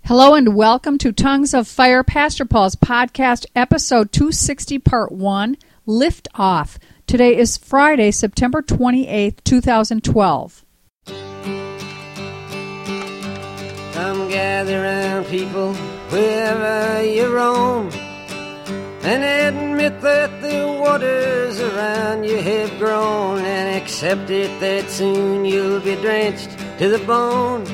Hello and welcome to Tongues of Fire, Pastor Paul's podcast, episode 260, part 1, Lift Off. Today is Friday, September 28th, 2012. Come gather round, people, wherever you roam, and admit that the waters around you have grown, and accept it that soon you'll be drenched to the bone.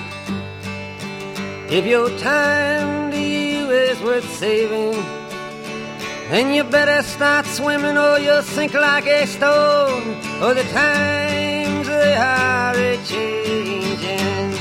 If your time to you is worth saving, then you better start swimming or you'll sink like a stone, for the times they are a-changing.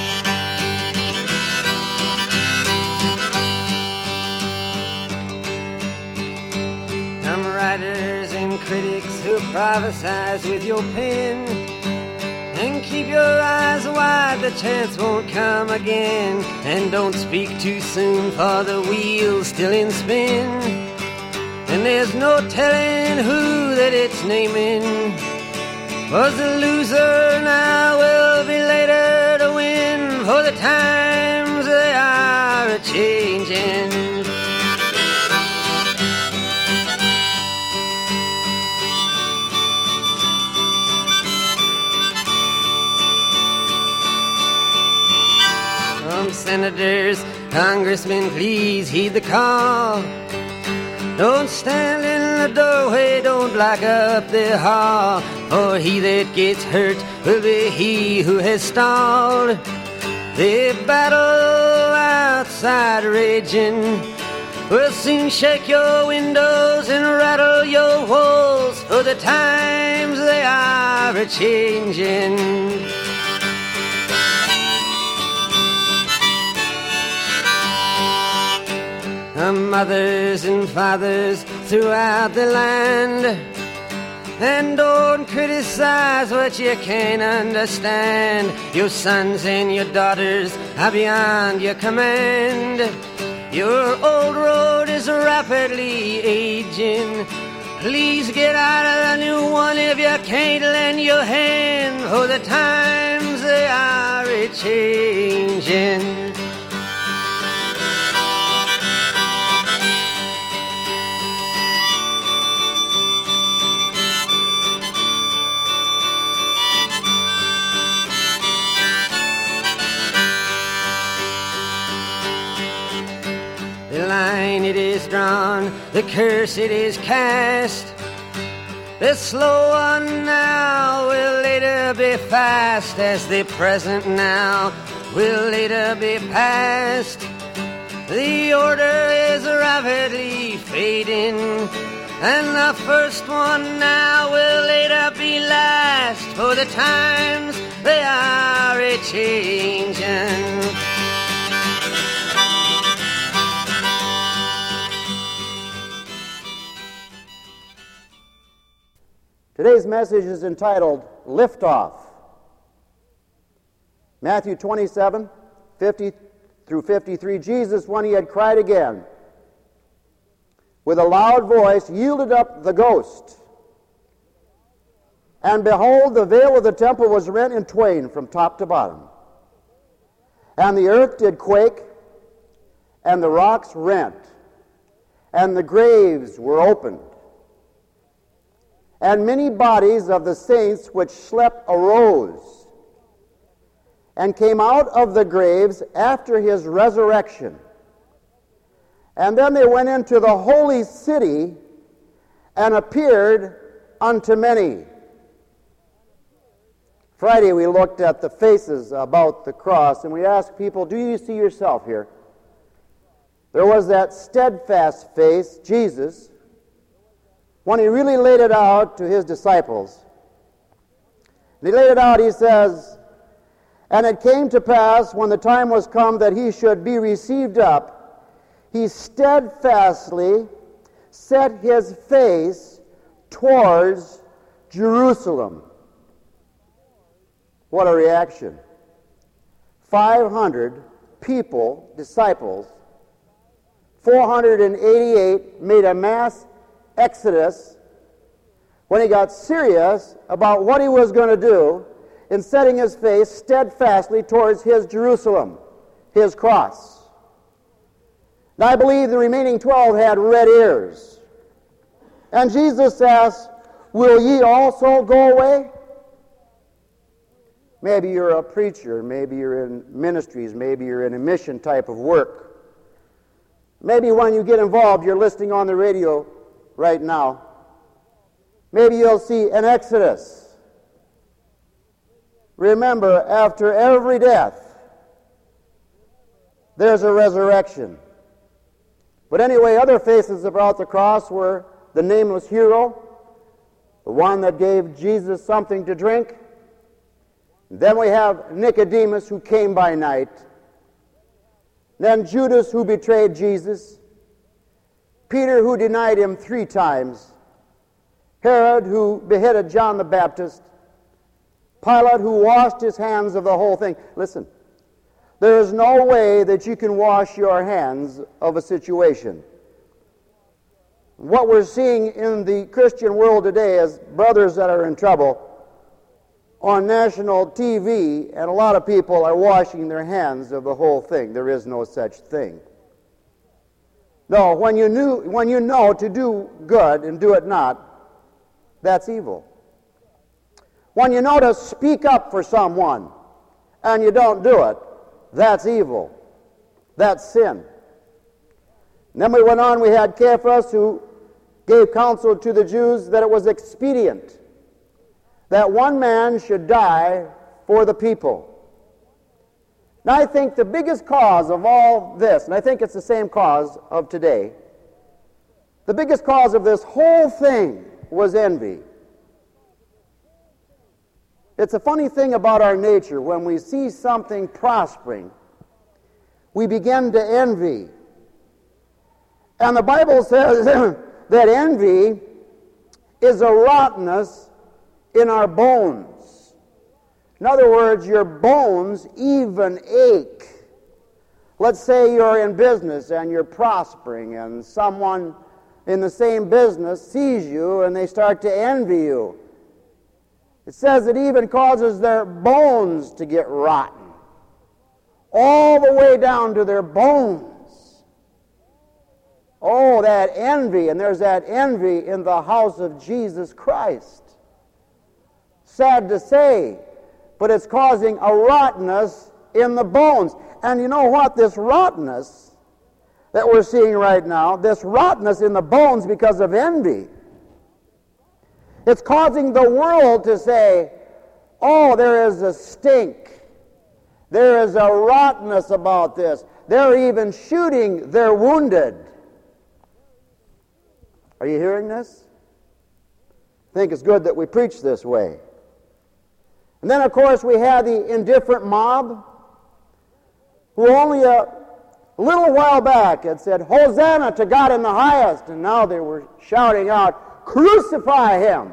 Some writers and critics who prophesize with your pen, and keep your eyes wide, the chance won't come again. And don't speak too soon, for the wheel's still in spin, and there's no telling who that it's naming. Was the loser now will be later to win, for the times they are a-changing. Senators, congressmen, please heed the call. Don't stand in the doorway, don't block up the hall, for he that gets hurt will be he who has stalled. The battle outside raging will soon shake your windows and rattle your walls, for the times they are a-changing. Mothers and fathers throughout the land, and don't criticize what you can't understand. Your sons and your daughters are beyond your command. Your old road is rapidly aging. Please get out of the new one if you can't lend your hand, for the times they are a-changing. Line it is drawn, the curse it is cast. The slow one now will later be fast, as the present now will later be past. The order is rapidly fading, and the first one now will later be last, for the times they are a-changing. Today's message is entitled, Lift Off. Matthew 27, 50 through 53, Jesus, when he had cried again, with a loud voice, yielded up the ghost. And behold, the veil of the temple was rent in twain from top to bottom. And the earth did quake, and the rocks rent, and the graves were opened. And many bodies of the saints which slept arose, and came out of the graves after his resurrection. And then they went into the holy city, and appeared unto many. Friday we looked at the faces about the cross, and we asked people, do you see yourself here? There was that steadfast face, Jesus, when he really laid it out to his disciples. And he laid it out, he says, and it came to pass, when the time was come that he should be received up, he steadfastly set his face towards Jerusalem. What a reaction. 500 people, disciples, 488 made a mass exodus when he got serious about what he was going to do in setting his face steadfastly towards his Jerusalem. his cross. And I believe the remaining 12 had red ears. And Jesus asks, will ye also go away? Maybe you're a preacher, maybe you're in ministries, maybe you're in a mission type of work. Maybe when you get involved, you're listening on the radio right now. Maybe you'll see an exodus. Remember, after every death, there's a resurrection. But anyway, other faces about the cross were the nameless hero, the one that gave Jesus something to drink. Then we have Nicodemus, who came by night. Then Judas, who betrayed Jesus. Peter, who denied him 3 times. Herod, who beheaded John the Baptist. Pilate, who washed his hands of the whole thing. Listen, there is no way that you can wash your hands of a situation. What we're seeing in the Christian world today is brothers that are in trouble on national TV, and a lot of people are washing their hands of the whole thing. There is no such thing. No, when you know to do good and do it not, that's evil. When you know to speak up for someone and you don't do it, that's evil. That's sin. And then we went on, we had Caiaphas, who gave counsel to the Jews that it was expedient that one man should die for the people. Now I think the biggest cause of all this, and I think it's the same cause of today, the biggest cause of this whole thing was envy. It's a funny thing about our nature. When we see something prospering, we begin to envy. And the Bible says that envy is a rottenness in our bones. In other words, your bones even ache. Let's say you're in business and you're prospering, and someone in the same business sees you and they start to envy you. It says it even causes their bones to get rotten, all the way down to their bones. Oh, that envy, and there's that envy in the house of Jesus Christ. Sad to say, but it's causing a rottenness in the bones. And you know what? This rottenness that we're seeing right now, this rottenness in the bones because of envy, it's causing the world to say, oh, there is a stink. There is a rottenness about this. They're even shooting their wounded. Are you hearing this? I think it's good that we preach this way. And then, of course, we had the indifferent mob who only a little while back had said, Hosanna to God in the highest, and now they were shouting out, crucify him.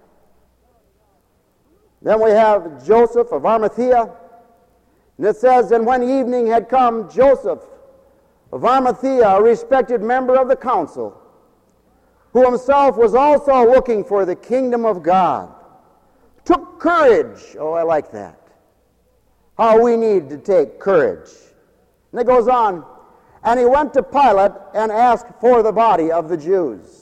Then we have Joseph of Arimathea, and it says, and when evening had come, Joseph of Arimathea, a respected member of the council, who himself was also looking for the kingdom of God, took courage. Oh, I like that. How we need to take courage. And it goes on, and he went to Pilate and asked for the body of the Jews.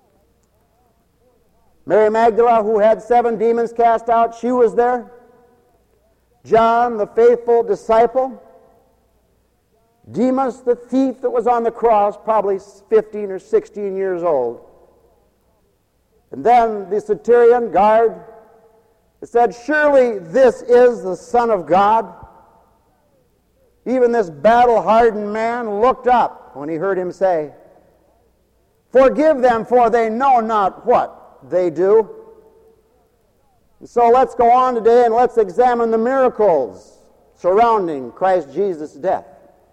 Mary Magdalene, who had 7 demons cast out, she was there. John, the faithful disciple. Demas, the thief that was on the cross, probably 15 or 16 years old. And then the centurion guard said, surely this is the Son of God. Even this battle-hardened man looked up when he heard him say, forgive them, for they know not what they do. And so let's go on today and let's examine the miracles surrounding Christ Jesus' death.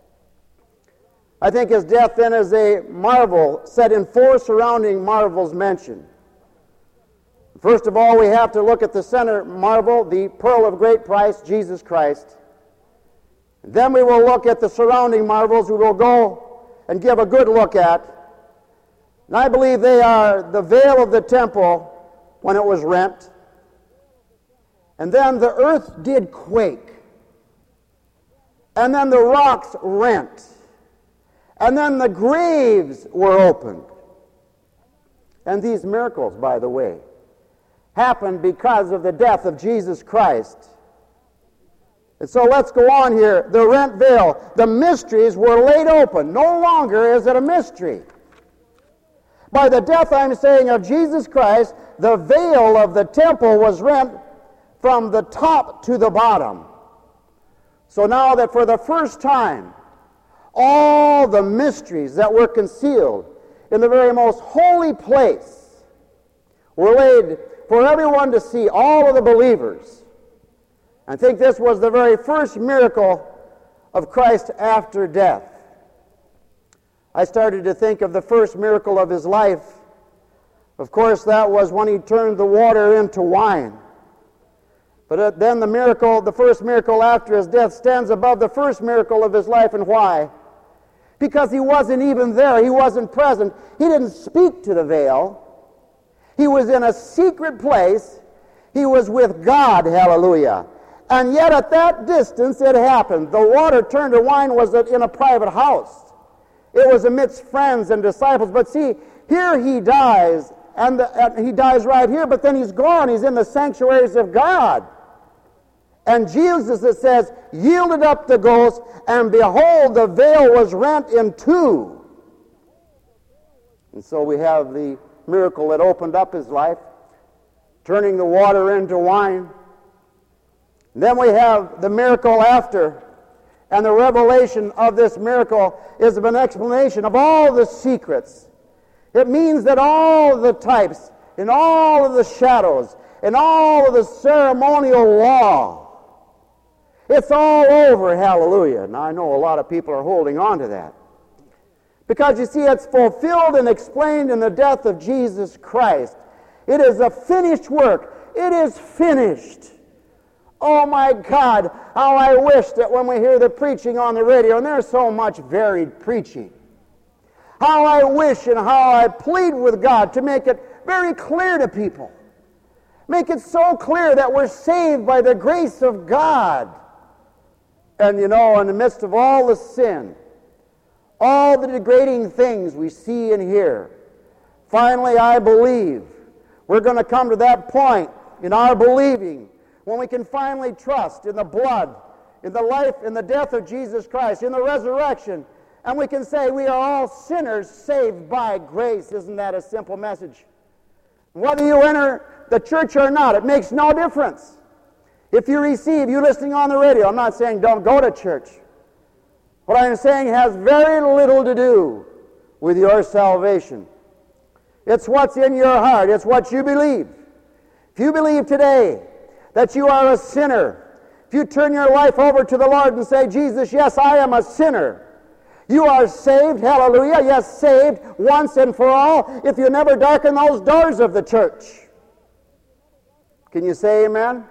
I think his death then is a marvel set in 4 surrounding marvels mentioned. First of all, we have to look at the center marvel, the pearl of great price, Jesus Christ. Then we will look at the surrounding marvels we will go and give a good look at. And I believe they are the veil of the temple when it was rent. And then the earth did quake. and then the rocks rent, and then the graves were opened. And these miracles, by the way, happened because of the death of Jesus Christ. And so let's go on here. The rent veil, the mysteries were laid open. No longer is it a mystery. By the death, I'm saying, of Jesus Christ, the veil of the temple was rent from the top to the bottom. So now that for the first time, all the mysteries that were concealed in the very most holy place were laid for everyone to see, all of the believers. I think this was the very first miracle of Christ after death. I started to think of the first miracle of his life. Of course, that was when he turned the water into wine. But then the first miracle after his death stands above the first miracle of his life. And why? Because he wasn't even there. He wasn't present. He didn't speak to the veil. He was in a secret place. He was with God, hallelujah. And yet at that distance it happened. The water turned to wine was in a private house. It was amidst friends and disciples. But see, here he dies, and he dies right here, but then he's gone. He's in the sanctuaries of God. And Jesus, it says, yielded up the ghost, and behold, the veil was rent in two. And so we have the miracle that opened up his life, turning the water into wine. Then we have the miracle after, and the revelation of this miracle is an explanation of all the secrets. It means that all of the types, and all of the shadows, and all of the ceremonial law, it's all over, hallelujah. Now I know a lot of people are holding on to that. Because you see, it's fulfilled and explained in the death of Jesus Christ. It is a finished work. It is finished. Oh my God, how I wish that when we hear the preaching on the radio, and there's so much varied preaching, how I wish and how I plead with God to make it very clear to people. Make it so clear that we're saved by the grace of God. And you know, in the midst of all the sin, all the degrading things we see and hear, finally I believe we're going to come to that point in our believing when we can finally trust in the blood, in the life, in the death of Jesus Christ, in the resurrection, and we can say we are all sinners saved by grace. Isn't that a simple message? Whether you enter the church or not, it makes no difference. If you listening on the radio, I'm not saying don't go to church. What I'm saying has very little to do with your salvation. It's what's in your heart. It's what you believe. If you believe today that you are a sinner, if you turn your life over to the Lord and say, Jesus, yes, I am a sinner, you are saved, hallelujah, yes, saved once and for all, if you never darken those doors of the church. Can you say amen?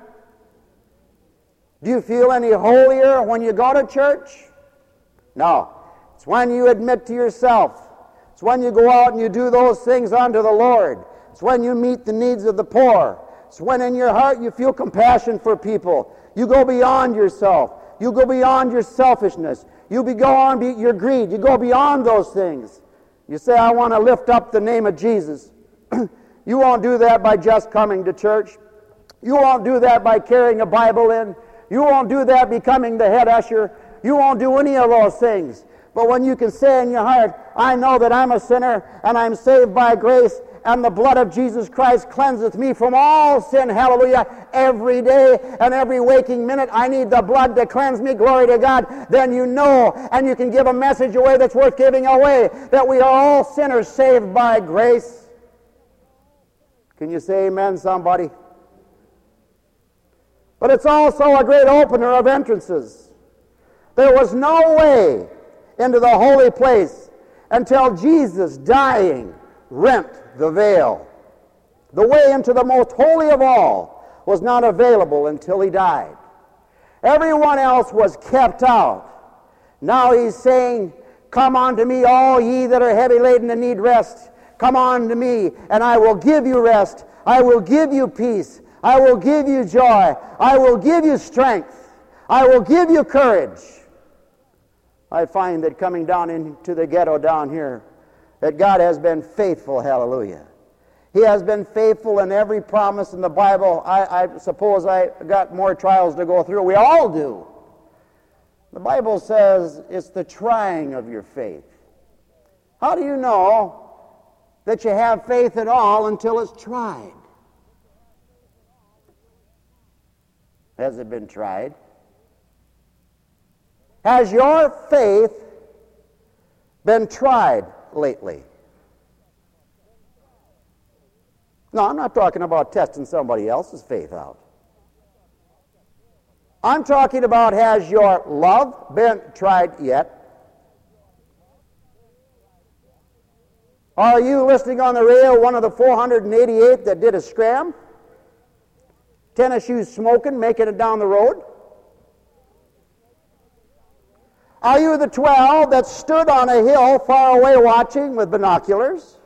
Do you feel any holier when you go to church? No. It's when you admit to yourself. It's when you go out and you do those things unto the Lord. It's when you meet the needs of the poor. It's when in your heart you feel compassion for people. You go beyond yourself. You go beyond your selfishness. You go on your greed. You go beyond those things. You say, I want to lift up the name of Jesus. You won't do that by just coming to church. You won't do that by carrying a Bible in. You won't do that becoming the head usher. You won't do any of those things. But when you can say in your heart, I know that I'm a sinner and I'm saved by grace and the blood of Jesus Christ cleanseth me from all sin, hallelujah, every day and every waking minute, I need the blood to cleanse me, glory to God, then you know and you can give a message away that's worth giving away, that we are all sinners saved by grace. Can you say amen, somebody? But it's also a great opener of entrances. There was no way into the holy place until Jesus, dying, rent the veil. The way into the most holy of all was not available until he died. Everyone else was kept out. Now he's saying, come unto me, all ye that are heavy laden and need rest. Come unto me, and I will give you rest. I will give you peace. I will give you joy. I will give you strength. I will give you courage. I find that coming down into the ghetto down here, that God has been faithful, hallelujah. He has been faithful in every promise in the Bible. I suppose I got more trials to go through. We all do. The Bible says it's the trying of your faith. How do you know that you have faith at all until it's tried? Has it been tried? Has your faith been tried lately? No, I'm not talking about testing somebody else's faith out. I'm talking about, has your love been tried yet? Are you listening on the radio, one of the 488 that did a scram? Tennis shoes smoking, making it down the road? Are you the 12 that stood on a hill far away watching with binoculars?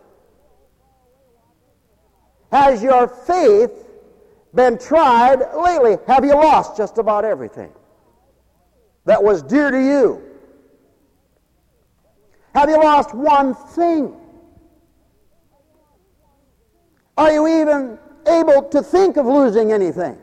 Has your faith been tried lately? Have you lost just about everything that was dear to you? Have you lost one thing? Are you even able to think of losing anything?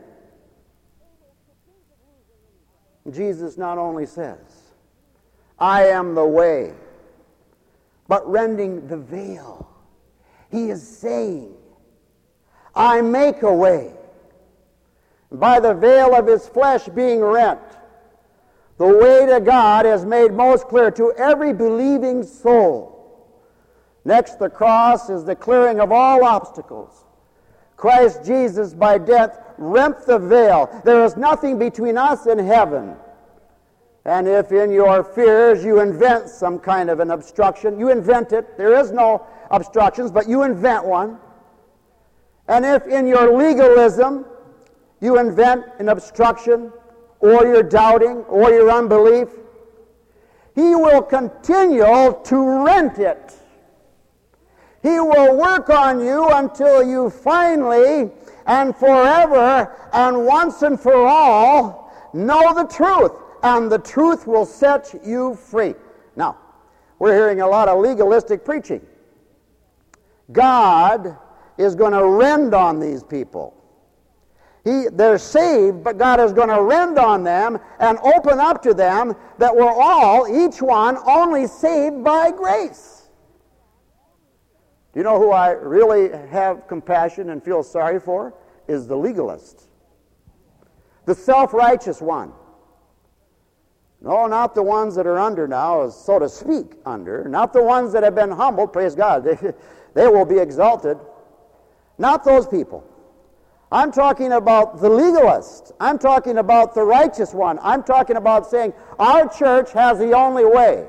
Jesus not only says, I am the way, but rending the veil. He is saying, I make a way. By the veil of his flesh being rent, the way to God is made most clear to every believing soul. Next, the cross is the clearing of all obstacles. Christ Jesus, by death, rent the veil. There is nothing between us and heaven. And if in your fears you invent some kind of an obstruction, you invent it. There is no obstructions, but you invent one. And if in your legalism you invent an obstruction, or your doubting, or your unbelief, he will continue to rent it. He will work on you until you finally and forever and once and for all know the truth, and the truth will set you free. Now, we're hearing a lot of legalistic preaching. God is going to rend on these people. They're saved, but God is going to rend on them and open up to them that we're all, each one, only saved by grace. Do you know who I really have compassion and feel sorry for? Is the legalist. The self-righteous one. No, not the ones that are under now, so to speak, under. Not the ones that have been humbled, praise God. They will be exalted. Not those people. I'm talking about the legalist. I'm talking about the righteous one. I'm talking about saying our church has the only way.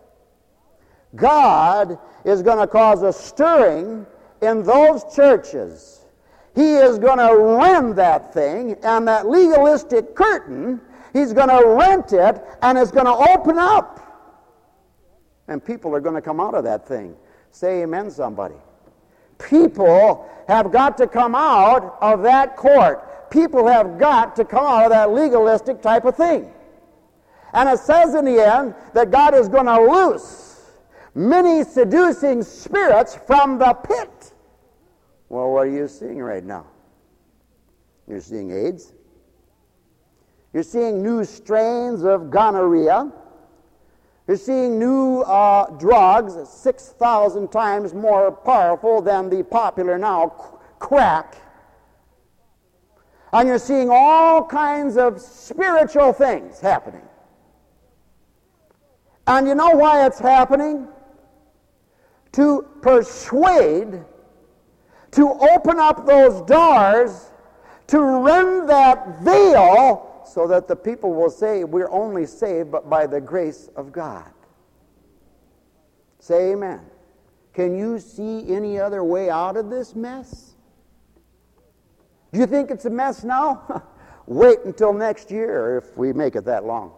God is going to cause a stirring in those churches. He is going to rend that thing, and that legalistic curtain, he's going to rent it, and it's going to open up. And people are going to come out of that thing. Say amen, somebody. People have got to come out of that court. People have got to come out of that legalistic type of thing. And it says in the end that God is going to loose many seducing spirits from the pit. Well, what are you seeing right now? You're seeing AIDS. You're seeing new strains of gonorrhea. You're seeing new drugs 6,000 times more powerful than the popular now crack. And you're seeing all kinds of spiritual things happening. And you know why it's happening? To persuade, to open up those doors, to rend that veil, so that the people will say, we're only saved but by the grace of God. Say amen. Can you see any other way out of this mess? Do you think it's a mess now? Wait until next year if we make it that long.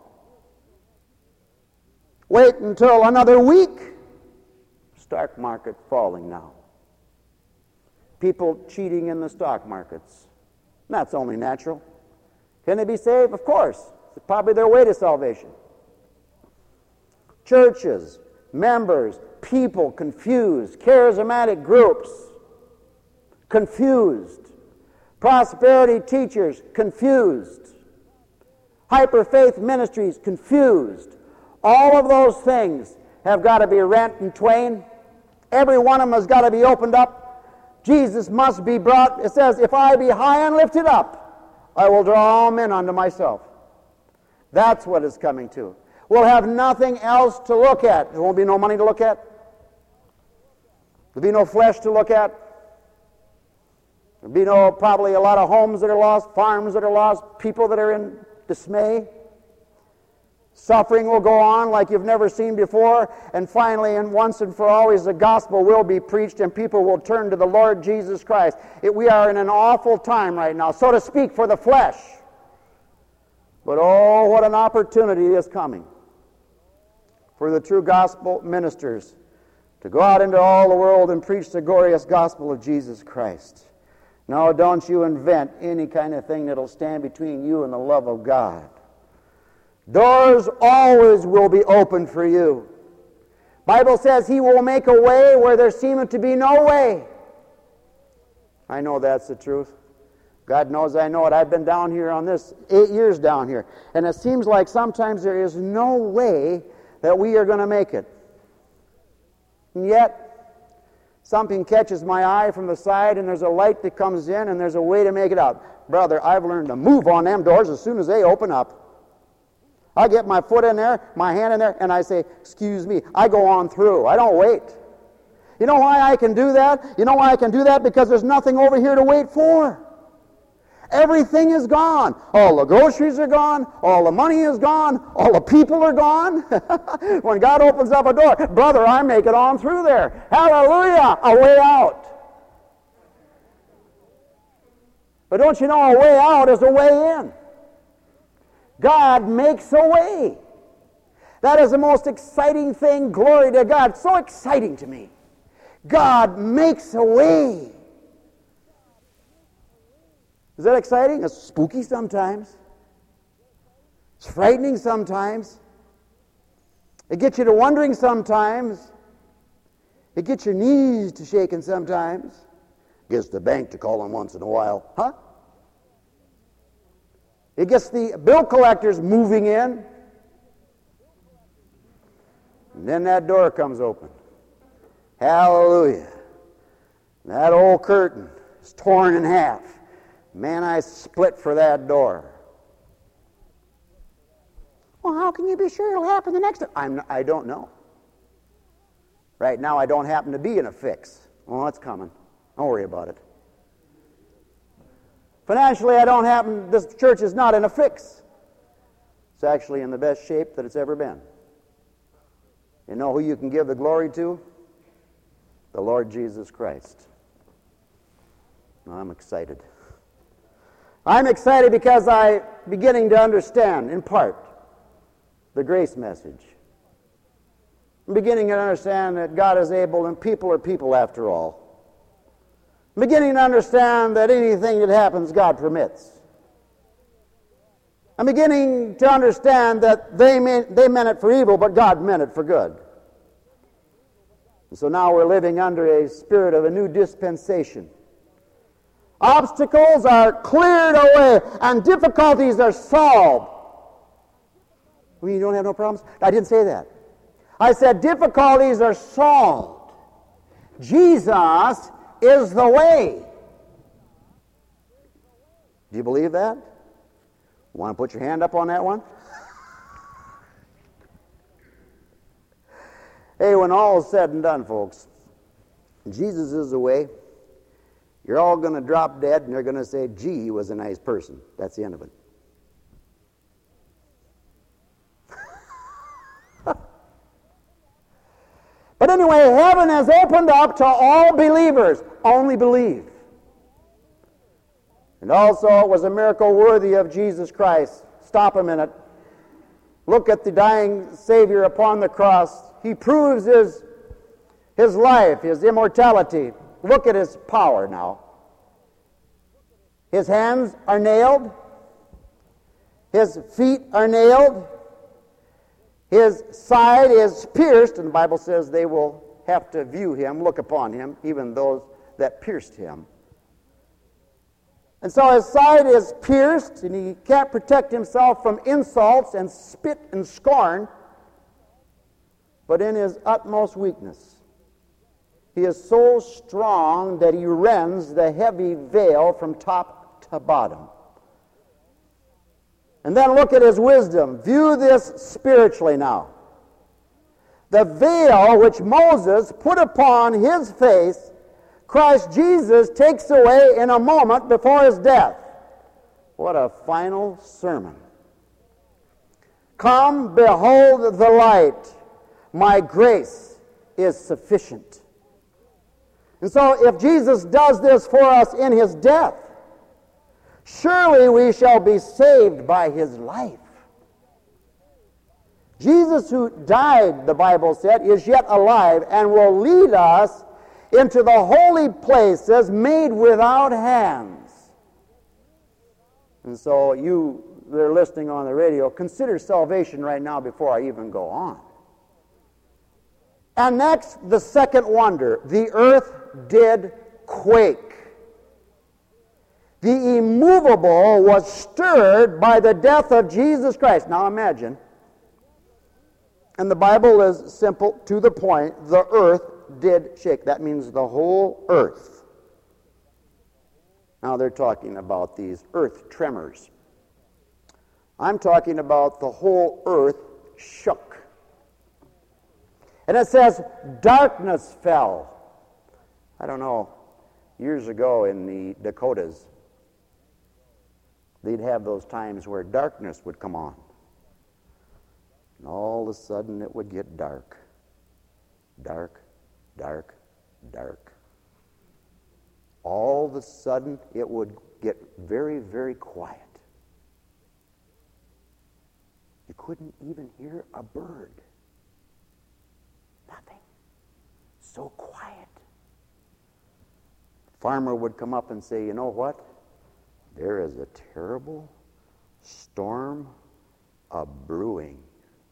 Wait until another week. Stock market falling now. People cheating in the stock markets. That's only natural. Can they be saved? Of course. It's probably their way to salvation. churches, members, people confused, charismatic groups confused, prosperity teachers confused, hyper-faith ministries confused. All of those things have got to be rent in twain. Every one of them has got to be opened up. Jesus must be brought. It says, if I be high and lifted up, I will draw all men unto myself. That's what it's coming to. We'll have nothing else to look at. There won't be no money to look at. There'll be no flesh to look at. There'll be probably a lot of homes that are lost, farms that are lost, people that are in dismay. Suffering will go on like you've never seen before, and finally, and once and for always, the gospel will be preached and people will turn to the Lord Jesus Christ. We are in an awful time right now, so to speak, for the flesh. But oh, what an opportunity is coming for the true gospel ministers to go out into all the world and preach the glorious gospel of Jesus Christ. Now, don't you invent any kind of thing that'll stand between you and the love of God. Doors always will be open for you. Bible says He will make a way where there seemeth to be no way. I know that's the truth. God knows I know it. I've been down here on this 8 years down here, and it seems like sometimes there is no way that we are going to make it. And yet, something catches my eye from the side, and there's a light that comes in, and there's a way to make it out. Brother, I've learned to move on them doors as soon as they open up. I get my foot in there, my hand in there, and I say, excuse me. I go on through. I don't wait. You know why I can do that? You know why I can do that? Because there's nothing over here to wait for. Everything is gone. All the groceries are gone. All the money is gone. All the people are gone. When God opens up a door, brother, I make it on through there. Hallelujah, a way out. But don't you know, a way out is a way in. God makes a way. That is the most exciting thing. Glory to God. So exciting to me. God makes a way. Is that exciting? It's spooky sometimes. It's frightening sometimes. It gets you to wondering sometimes. It gets your knees to shaking sometimes. Gets the bank to calling once in a while. Huh? It gets the bill collectors moving in. And then that door comes open. Hallelujah. That old curtain is torn in half. Man, I split for that door. Well, how can you be sure it'll happen the next time? I don't know. Right now, I don't happen to be in a fix. Well, it's coming. Don't worry about it. Financially, this church is not in a fix. It's actually in the best shape that it's ever been. You know who you can give the glory to? The Lord Jesus Christ. I'm excited. I'm excited because I'm beginning to understand, in part, the grace message. I'm beginning to understand that God is able and people are people after all. I'm beginning to understand that anything that happens, God permits. I'm beginning to understand that they meant it for evil, but God meant it for good. And so now we're living under a spirit of a new dispensation. Obstacles are cleared away and difficulties are solved. Well, you don't have no problems? I didn't say that. I said difficulties are solved. Jesus is the way. Do you believe that? Want to put your hand up on that one? Hey, when all is said and done, folks, Jesus is the way. You're all going to drop dead and you're going to say, gee, he was a nice person. That's the end of it. But anyway, heaven has opened up to all believers. Only believe. And also, it was a miracle worthy of Jesus Christ. Stop a minute. Look at the dying Savior upon the cross. He proves his life, his immortality. Look at his power now. His hands are nailed. His feet are nailed. His side is pierced, and the Bible says they will have to view him, look upon him, even those that pierced him. And so his side is pierced, and he can't protect himself from insults and spit and scorn. But in his utmost weakness, he is so strong that he rends the heavy veil from top to bottom. And then look at his wisdom. View this spiritually now. The veil which Moses put upon his face, Christ Jesus takes away in a moment before his death. What a final sermon. Come, behold the light. My grace is sufficient. And so if Jesus does this for us in his death, surely we shall be saved by his life. Jesus, who died, the Bible said, is yet alive and will lead us into the holy places made without hands. And so you that are listening on the radio, consider salvation right now before I even go on. And next, the second wonder. The earth did quake. The immovable was stirred by the death of Jesus Christ. Now imagine, and the Bible is simple, to the point, the earth did shake. That means the whole earth. Now they're talking about these earth tremors. I'm talking about the whole earth shook. And it says, darkness fell. I don't know, years ago in the Dakotas, they'd have those times where darkness would come on. And all of a sudden it would get dark. Dark, dark, dark. All of a sudden it would get very, very quiet. You couldn't even hear a bird. Nothing. So quiet. Farmer would come up and say, you know what? There is a terrible storm a-brewing.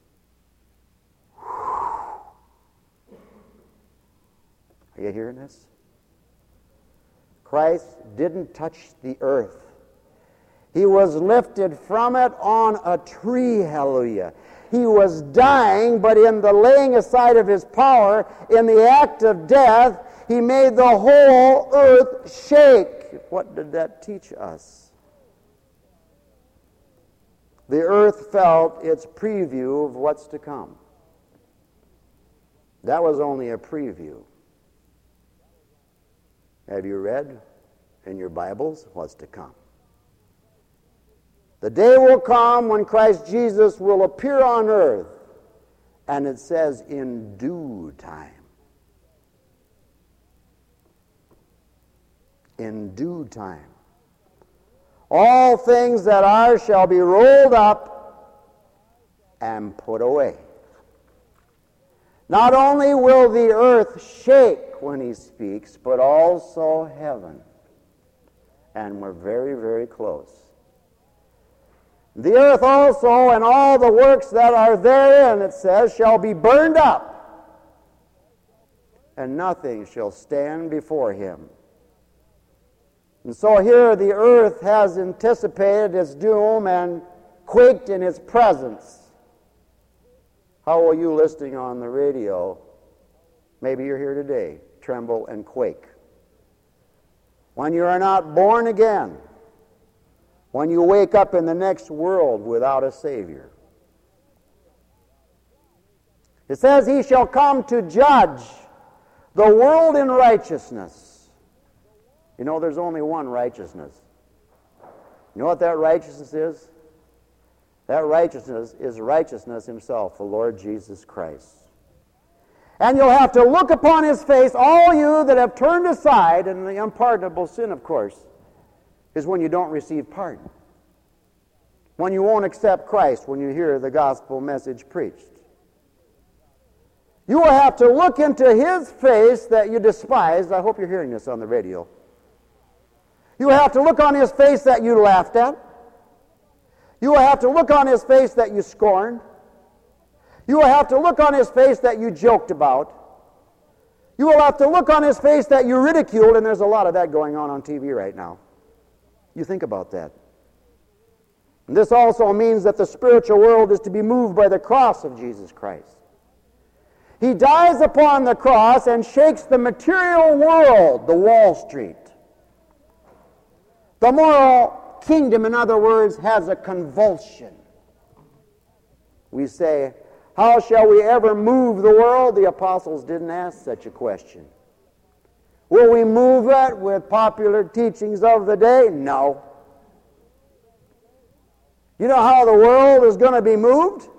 Are you hearing this? Christ didn't touch the earth. He was lifted from it on a tree, hallelujah. He was dying, but in the laying aside of his power, in the act of death, he made the whole earth shake. What did that teach us? The earth felt its preview of what's to come. That was only a preview. Have you read in your Bibles what's to come? The day will come when Christ Jesus will appear on earth, and it says in due time. In due time. All things that are shall be rolled up and put away. Not only will the earth shake when he speaks, but also heaven. And we're very, very close. The earth also and all the works that are therein, it says, shall be burned up, and nothing shall stand before him. And so here the earth has anticipated its doom and quaked in its presence. How will you listening on the radio, maybe you're here today, tremble and quake? When you are not born again, when you wake up in the next world without a Savior. It says, he shall come to judge the world in righteousness. You know, there's only one righteousness. You know what that righteousness is? That righteousness is righteousness himself, the Lord Jesus Christ. And you'll have to look upon his face, all you that have turned aside, and the unpardonable sin, of course, is when you don't receive pardon. When you won't accept Christ when you hear the gospel message preached. You will have to look into his face that you despised. I hope you're hearing this on the radio. You will have to look on his face that you laughed at. You will have to look on his face that you scorned. You will have to look on his face that you joked about. You will have to look on his face that you ridiculed, and there's a lot of that going on TV right now. You think about that. And this also means that the spiritual world is to be moved by the cross of Jesus Christ. He dies upon the cross and shakes the material world, the Wall Street. The moral kingdom, in other words, has a convulsion. We say, how shall we ever move the world? The apostles didn't ask such a question. Will we move it with popular teachings of the day? No. You know how the world is going to be moved?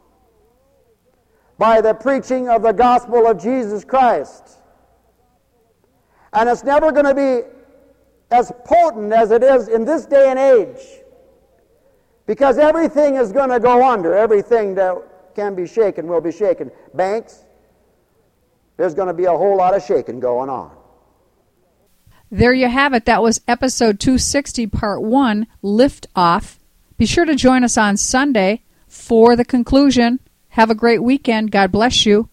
By the preaching of the gospel of Jesus Christ. And it's never going to be as potent as it is in this day and age. Because everything is going to go under. Everything that can be shaken will be shaken. Banks, there's going to be a whole lot of shaking going on. There you have it. That was episode 260, part 1, Lift Off. Be sure to join us on Sunday for the conclusion. Have a great weekend. God bless you.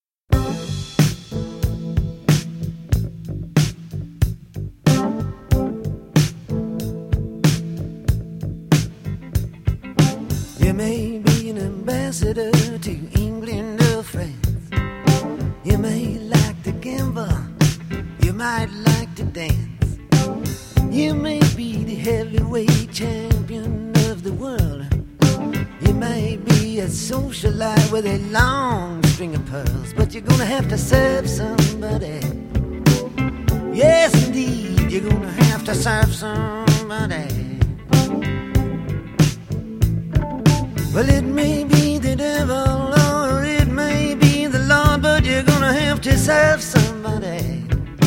You may be an ambassador to England or France. You may like to gamble. You might like to dance. You may be the heavyweight champion of the world. You may be a socialite with a long string of pearls, but you're gonna have to serve somebody. Yes, indeed, you're gonna have to serve somebody. Well, it may be the devil or it may be the Lord, but you're gonna have to serve somebody.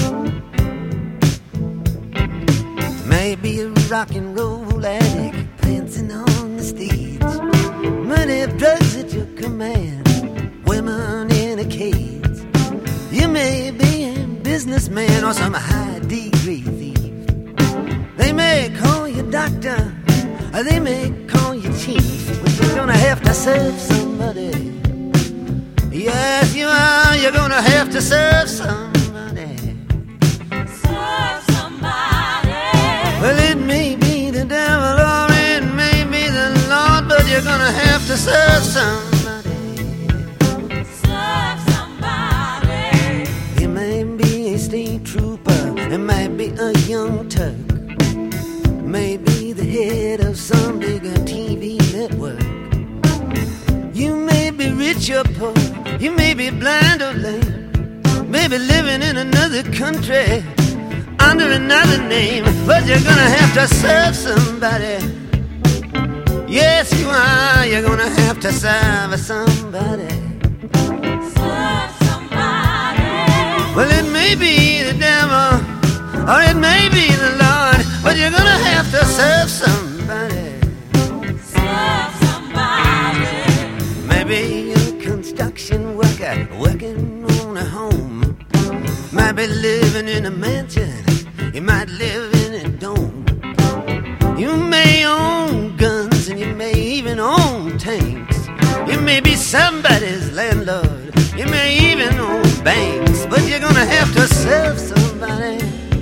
Maybe a rock and roll addict prancing on the stage, money, drugs at your command, women in a cage. You may be a businessman or some high-degree thief. They may call you doctor, or they may call you chief, but you're gonna have to serve somebody. Yes, you are. You're gonna have to serve somebody. Serve somebody. Well, it may be the devil or it may be the Lord, but you're gonna have to serve somebody. Serve somebody. You may be a state trooper, it might be a young Turk, maybe the head of some bigger TV network. You may be rich or poor, you may be blind or lame, maybe living in another country under another name, but you're gonna have to serve somebody. Yes, you are. You're gonna have to serve somebody. Serve somebody. Well, it may be the devil or it may be the Lord, but you're gonna have to serve somebody. Serve somebody. Maybe you're a construction worker working on a home. Might be living in a mansion, you might live in a dome. You may own guns and you may even own tanks. You may be somebody's landlord, you may even own banks, but you're gonna have to serve somebody.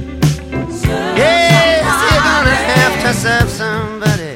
Yes, you're gonna have to serve somebody.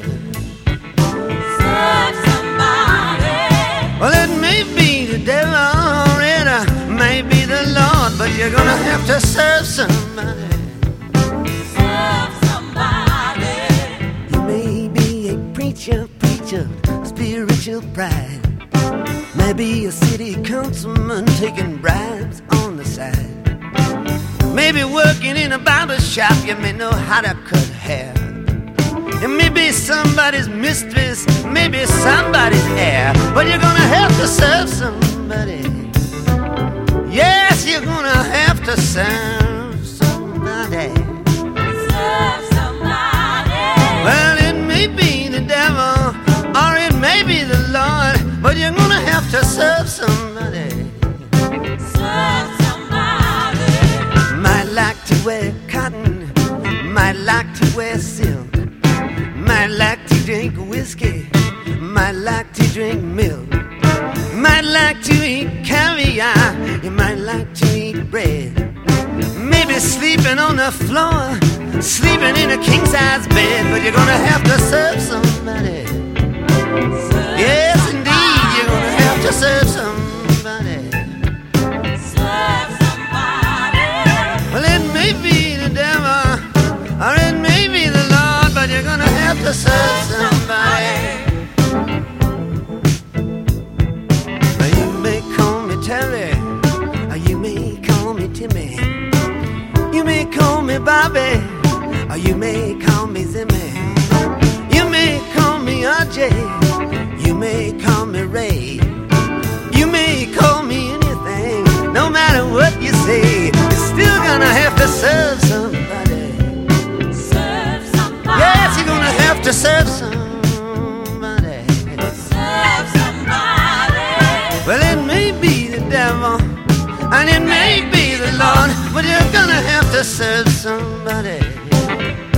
Serve somebody. Well, it may be the devil or it may be the Lord, but you're gonna have to serve somebody. Serve somebody. You may be a preacher, spiritual pride. Maybe a city councilman taking bribes on the side. Maybe working in a barber shop, you may know how to cut hair. You may be somebody's mistress, maybe somebody's heir, but you're gonna have to serve somebody. Yes, you're gonna have to serve somebody. Serve somebody. Well, it may be the devil or it may be the Lord, but you're gonna have to serve somebody. Serve somebody. Might like to wear cotton, might like to wear silk, might like to drink whiskey, might like to drink milk, might might like to eat caviar, you might like to eat bread. Maybe sleeping on the floor, sleeping in a king-size bed, but you're gonna have to serve somebody. Yes, indeed, you're gonna have to serve somebody. Serve somebody. Well, it may be the devil, or it may be the Lord, but you're gonna have to serve somebody. Now you may call me Terry, or you may call me Timmy. You may call me Bobby, or you may call me Zimmy. You may call me RJ, you may call me Ray. You may call me anything, no matter what you say. You're still gonna have to serve somebody. Serve somebody. Yes, you're gonna have to serve somebody. Serve somebody. Well, it may be the devil, and it may be the Lord, but you're gonna have to serve somebody.